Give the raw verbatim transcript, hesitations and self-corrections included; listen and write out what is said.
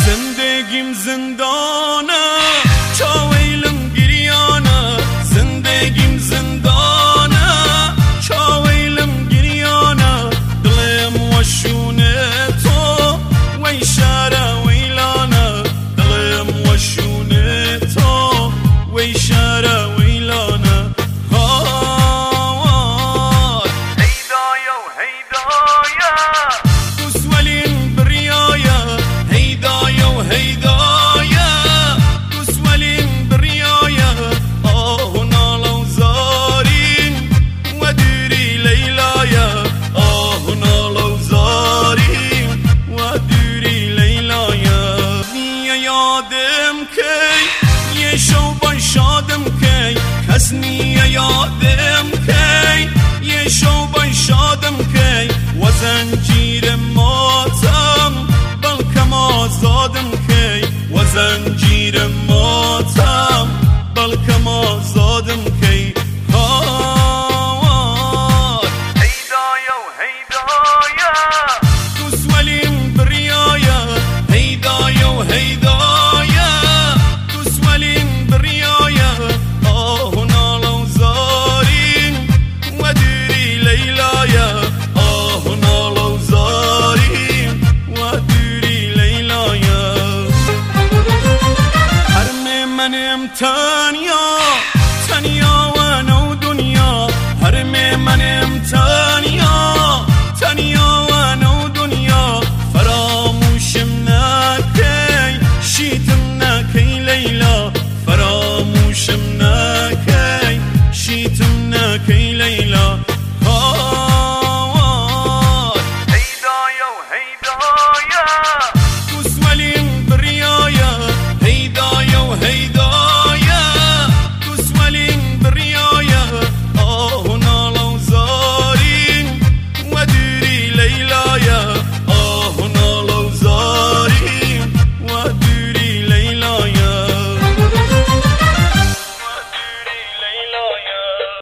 زندگیم زندانه چاویلم گریانه زندگیم زندانه چاویلم گریانه دلم وشونه تو وی شاره ویلانه دلم وشونه تو وی شاره ویلانه نیه یادم کی یه شوبای شادم کی و زنجیر ماتم بلکم آزادم کی و زنجیر ماتم بلکم آزادم کی هیدایا و هیدایا دوسولیم بریایا هیدایا و هیدایا دوسولیم بریایا تانیا